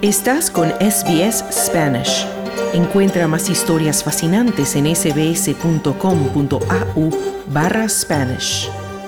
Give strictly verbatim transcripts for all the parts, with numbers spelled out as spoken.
Estás con S B S Spanish. Encuentra más historias fascinantes en sbs.com.au barra Spanish.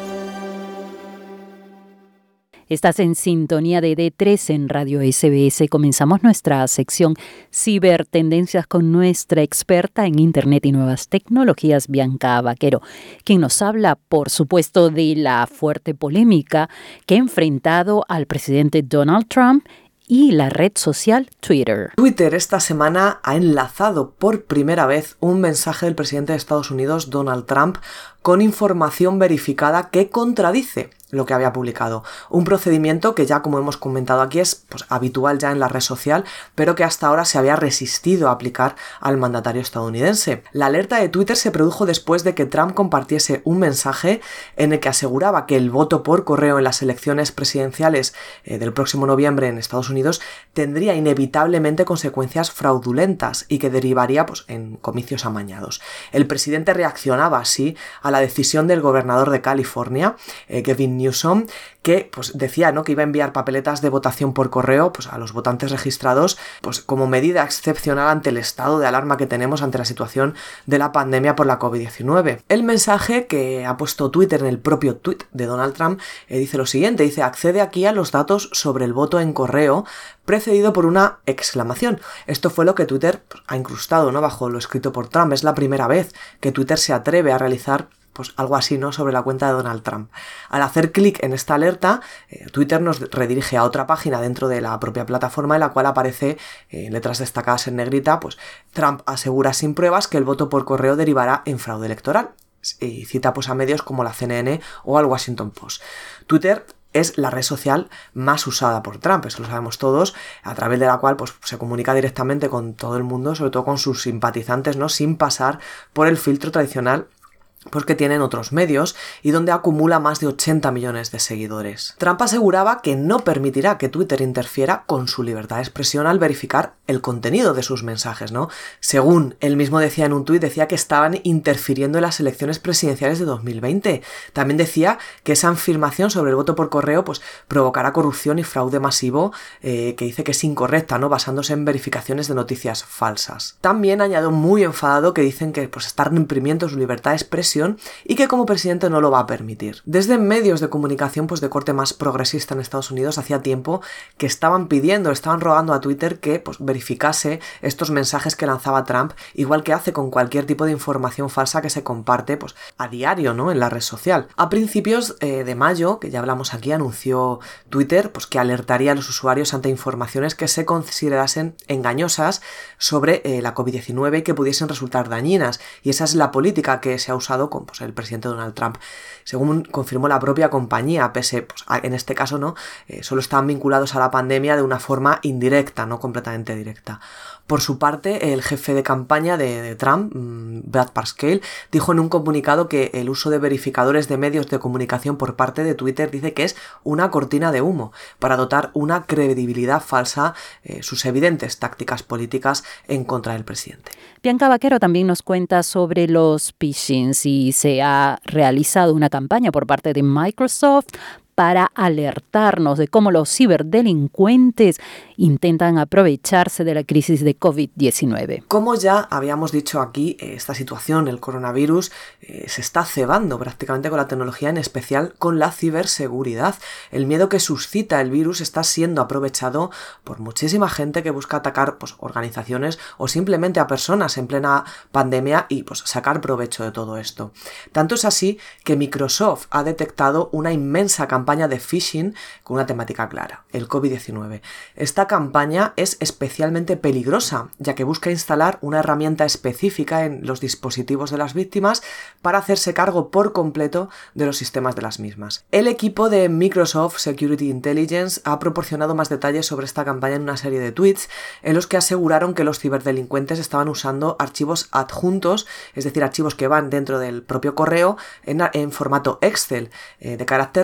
Estás en sintonía de D tres en Radio S B S. Comenzamos nuestra sección Cibertendencias con nuestra experta en Internet y Nuevas Tecnologías, Bianca Vaquero, quien nos habla, por supuesto, de la fuerte polémica que ha enfrentado al presidente Donald Trump y la red social Twitter. Twitter esta semana ha enlazado por primera vez un mensaje del presidente de Estados Unidos, Donald Trump, con información verificada que contradice lo que había publicado. Un procedimiento que ya, como hemos comentado aquí, es pues, habitual ya en la red social, pero que hasta ahora se había resistido a aplicar al mandatario estadounidense. La alerta de Twitter se produjo después de que Trump compartiese un mensaje en el que aseguraba que el voto por correo en las elecciones presidenciales eh, del próximo noviembre en Estados Unidos tendría inevitablemente consecuencias fraudulentas y que derivaría pues, en comicios amañados. El presidente reaccionaba así a la decisión del gobernador de California, eh, Gavin Newsom, que pues, decía ¿no? que iba a enviar papeletas de votación por correo pues, a los votantes registrados pues, como medida excepcional ante el estado de alarma que tenemos ante la situación de la pandemia por la covid diecinueve. El mensaje que ha puesto Twitter en el propio tweet de Donald Trump eh, dice lo siguiente, dice: accede aquí a los datos sobre el voto en correo, precedido por una exclamación. Esto fue lo que Twitter pues, ha incrustado ¿no? bajo lo escrito por Trump. Es la primera vez que Twitter se atreve a realizar pues algo así, ¿no? sobre la cuenta de Donald Trump. Al hacer clic en esta alerta, eh, Twitter nos redirige a otra página dentro de la propia plataforma en la cual aparece en eh, letras destacadas en negrita, pues Trump asegura sin pruebas que el voto por correo derivará en fraude electoral. Y cita pues a medios como la C N N o al Washington Post. Twitter es la red social más usada por Trump, eso lo sabemos todos, a través de la cual pues, se comunica directamente con todo el mundo, sobre todo con sus simpatizantes, ¿no? sin pasar por el filtro tradicional pues que tienen otros medios y donde acumula más de ochenta millones de seguidores. Trump aseguraba que no permitirá que Twitter interfiera con su libertad de expresión al verificar el contenido de sus mensajes, ¿no? Según él mismo decía en un tuit, decía que estaban interfiriendo en las elecciones presidenciales de dos mil veinte. También decía que esa afirmación sobre el voto por correo pues provocará corrupción y fraude masivo, eh, que dice que es incorrecta, ¿no? basándose en verificaciones de noticias falsas. También añadió muy enfadado que dicen que pues están imprimiendo su libertad de expresión y que como presidente no lo va a permitir. Desde medios de comunicación pues de corte más progresista en Estados Unidos hacía tiempo que estaban pidiendo, estaban rogando a Twitter que pues verificase estos mensajes que lanzaba Trump, igual que hace con cualquier tipo de información falsa que se comparte pues a diario, ¿no? en la red social. A principios eh, de mayo, que ya hablamos aquí, anunció Twitter pues que alertaría a los usuarios ante informaciones que se considerasen engañosas sobre eh, la covid diecinueve y que pudiesen resultar dañinas, y esa es la política que se ha usado con pues, el presidente Donald Trump. Según confirmó la propia compañía, pese, pues, a, en este caso no, eh, solo estaban vinculados a la pandemia de una forma indirecta, no completamente directa. Por su parte, el jefe de campaña de, de Trump, Brad Parscale, dijo en un comunicado que el uso de verificadores de medios de comunicación por parte de Twitter dice que es una cortina de humo para dotar una credibilidad falsa eh, sus evidentes tácticas políticas en contra del presidente. Bianca Vaquero también nos cuenta sobre los phishings y se ha realizado una campaña por parte de Microsoft para alertarnos de cómo los ciberdelincuentes intentan aprovecharse de la crisis de covid diecinueve. Como ya habíamos dicho aquí, esta situación, el coronavirus, eh, se está cebando prácticamente con la tecnología, en especial con la ciberseguridad. El miedo que suscita el virus está siendo aprovechado por muchísima gente que busca atacar pues, organizaciones o simplemente a personas en plena pandemia y pues, sacar provecho de todo esto. Tanto es así que Microsoft ha detectado una inmensa campaña campaña de phishing con una temática clara, el covid diecinueve. Esta campaña es especialmente peligrosa, ya que busca instalar una herramienta específica en los dispositivos de las víctimas para hacerse cargo por completo de los sistemas de las mismas. El equipo de Microsoft Security Intelligence ha proporcionado más detalles sobre esta campaña en una serie de tweets en los que aseguraron que los ciberdelincuentes estaban usando archivos adjuntos, es decir, archivos que van dentro del propio correo en, en formato Excel, eh, de carácter malicioso.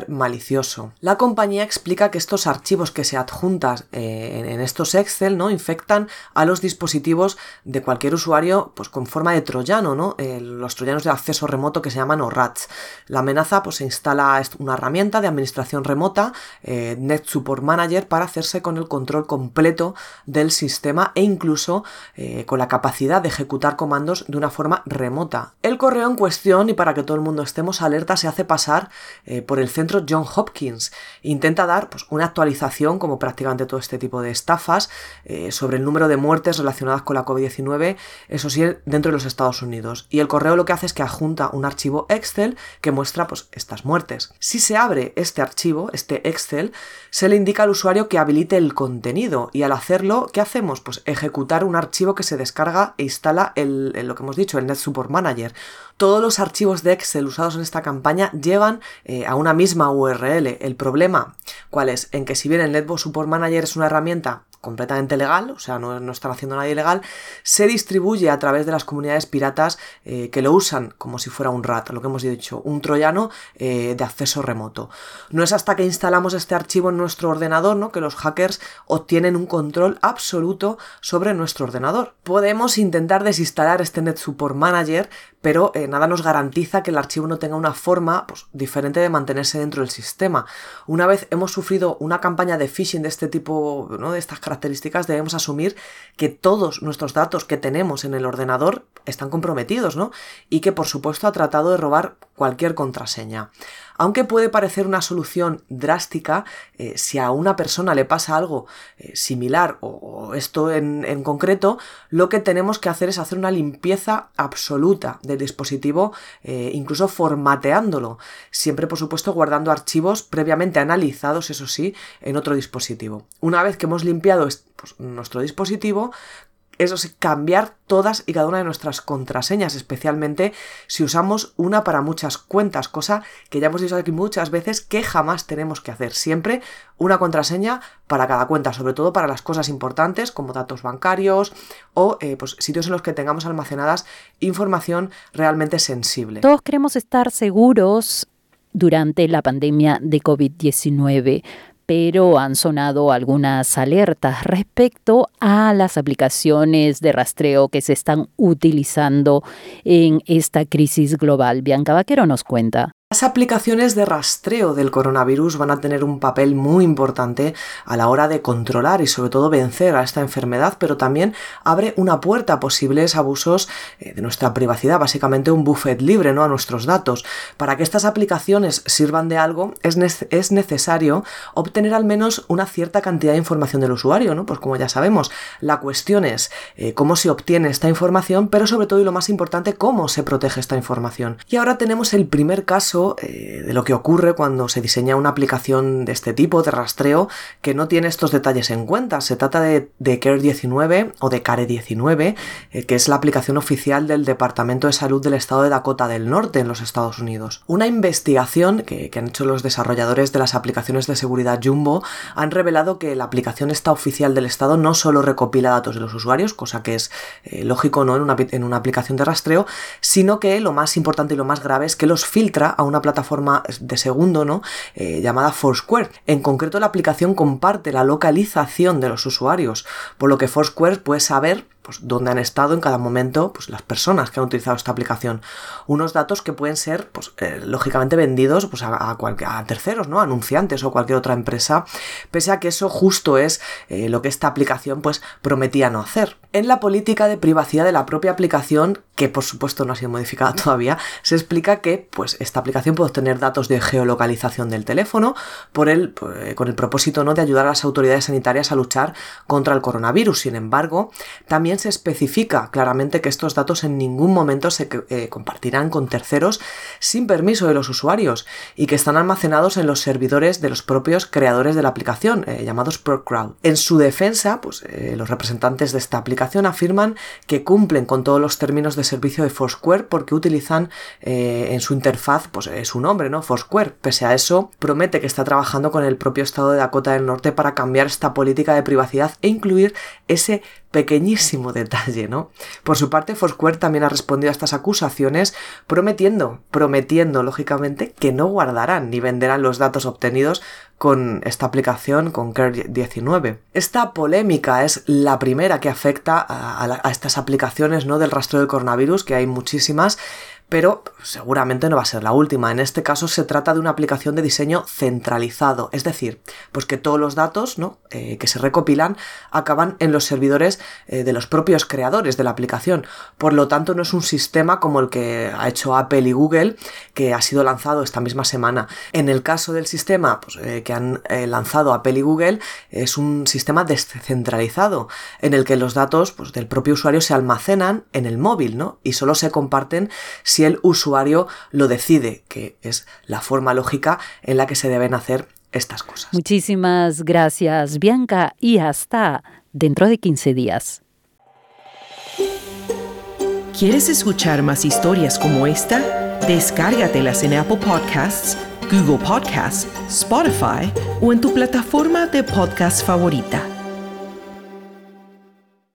malicioso. La compañía explica que estos archivos que se adjuntan eh, en, en estos Excel, ¿no?, infectan a los dispositivos de cualquier usuario pues con forma de troyano, ¿no? Eh, los troyanos de acceso remoto que se llaman O R A Ts. La amenaza pues se instala una herramienta de administración remota, eh, Net Support Manager, para hacerse con el control completo del sistema e incluso eh, con la capacidad de ejecutar comandos de una forma remota. El correo en cuestión, y para que todo el mundo estemos alerta, se hace pasar eh, por el centro John Hopkins. Intenta dar pues, una actualización, como prácticamente todo este tipo de estafas, eh, sobre el número de muertes relacionadas con la covid diecinueve, eso sí, dentro de los Estados Unidos. Y el correo lo que hace es que adjunta un archivo Excel que muestra pues, estas muertes. Si se abre este archivo, este Excel, se le indica al usuario que habilite el contenido, y al hacerlo, ¿qué hacemos? Pues ejecutar un archivo que se descarga e instala el, el, lo que hemos dicho, el Net Support Manager. Todos los archivos de Excel usados en esta campaña llevan eh, a una misma U R L. El problema, ¿cuál es? En que si bien el Net Support Manager es una herramienta completamente legal, o sea, no, no están haciendo nada ilegal, se distribuye a través de las comunidades piratas eh, que lo usan como si fuera un rat, lo que hemos dicho, un troyano eh, de acceso remoto. No es hasta que instalamos este archivo en nuestro ordenador, ¿no?, que los hackers obtienen un control absoluto sobre nuestro ordenador. Podemos intentar desinstalar este Net Support Manager, pero eh, nada nos garantiza que el archivo no tenga una forma pues, diferente de mantenerse dentro del sistema. Una vez hemos sufrido una campaña de phishing de este tipo, ¿no?, de estas características, debemos asumir que todos nuestros datos que tenemos en el ordenador están comprometidos, ¿no?, y que por supuesto ha tratado de robar cualquier contraseña. Aunque puede parecer una solución drástica, eh, si a una persona le pasa algo eh, similar o, o esto en, en concreto, lo que tenemos que hacer es hacer una limpieza absoluta del dispositivo, eh, incluso formateándolo, siempre por supuesto guardando archivos previamente analizados, eso sí, en otro dispositivo. Una vez que hemos limpiado pues, nuestro dispositivo, eso es cambiar todas y cada una de nuestras contraseñas, especialmente si usamos una para muchas cuentas, cosa que ya hemos dicho aquí muchas veces que jamás tenemos que hacer. Siempre una contraseña para cada cuenta, sobre todo para las cosas importantes como datos bancarios o eh, pues, sitios en los que tengamos almacenadas información realmente sensible. Todos queremos estar seguros durante la pandemia de covid diecinueve. Pero han sonado algunas alertas respecto a las aplicaciones de rastreo que se están utilizando en esta crisis global. Bianca Vaquero nos cuenta. Las aplicaciones de rastreo del coronavirus van a tener un papel muy importante a la hora de controlar y sobre todo vencer a esta enfermedad, pero también abre una puerta a posibles abusos de nuestra privacidad, básicamente un buffet libre, ¿no?, a nuestros datos. Para que estas aplicaciones sirvan de algo es, ne- es necesario obtener al menos una cierta cantidad de información del usuario, ¿no? Pues como ya sabemos, la cuestión es eh, cómo se obtiene esta información, pero sobre todo y lo más importante, cómo se protege esta información. Y ahora tenemos el primer caso de lo que ocurre cuando se diseña una aplicación de este tipo, de rastreo, que no tiene estos detalles en cuenta. Se trata de, de Care diecinueve o de Care diecinueve, eh, que es la aplicación oficial del Departamento de Salud del Estado de Dakota del Norte en los Estados Unidos. Una investigación que, que han hecho los desarrolladores de las aplicaciones de seguridad Jumbo han revelado que la aplicación esta oficial del Estado no solo recopila datos de los usuarios, cosa que es eh, lógico, ¿no?, en una, en una aplicación de rastreo, sino que lo más importante y lo más grave es que los filtra a una plataforma de segundo, ¿no?, eh, llamada Foursquare. En concreto, la aplicación comparte la localización de los usuarios, por lo que Foursquare puede saber pues, dónde han estado en cada momento pues, las personas que han utilizado esta aplicación. Unos datos que pueden ser, pues, eh, lógicamente, vendidos pues, a, a, cual, a terceros, ¿no?, anunciantes o cualquier otra empresa, pese a que eso justo es eh, lo que esta aplicación pues, prometía no hacer. En la política de privacidad de la propia aplicación, que por supuesto no ha sido modificada todavía, se explica que pues, esta aplicación puede obtener datos de geolocalización del teléfono por el, pues, con el propósito, ¿no?, de ayudar a las autoridades sanitarias a luchar contra el coronavirus. Sin embargo, también se especifica claramente que estos datos en ningún momento se eh, compartirán con terceros sin permiso de los usuarios y que están almacenados en los servidores de los propios creadores de la aplicación, eh, llamados ProCrowd. En su defensa, pues, eh, los representantes de esta aplicación afirman que cumplen con todos los términos de servicio de Foursquare porque utilizan eh, en su interfaz pues, eh, su nombre, ¿no?, Foursquare. Pese a eso, promete que está trabajando con el propio estado de Dakota del Norte para cambiar esta política de privacidad e incluir ese pequeñísimo detalle, ¿no? Por su parte, Foursquare también ha respondido a estas acusaciones prometiendo, prometiendo, lógicamente, que no guardarán ni venderán los datos obtenidos con esta aplicación, con Care diecinueve. Esta polémica es la primera que afecta a, a, la, a estas aplicaciones, ¿no?, del rastreo del coronavirus, que hay muchísimas, pero seguramente no va a ser la última. En este caso se trata de una aplicación de diseño centralizado, es decir, pues que todos los datos, ¿no?, eh, que se recopilan acaban en los servidores eh, de los propios creadores de la aplicación. Por lo tanto, no es un sistema como el que ha hecho Apple y Google, que ha sido lanzado esta misma semana. En el caso del sistema pues, eh, que han eh, lanzado Apple y Google, es un sistema descentralizado, en el que los datos pues, del propio usuario se almacenan en el móvil, ¿no?, y solo se comparten si el usuario lo decide, que es la forma lógica en la que se deben hacer estas cosas. Muchísimas gracias, Bianca, y hasta dentro de quince días. ¿Quieres escuchar más historias como esta? Descárgatelas en Apple Podcasts, Google Podcasts, Spotify o en tu plataforma de podcast favorita.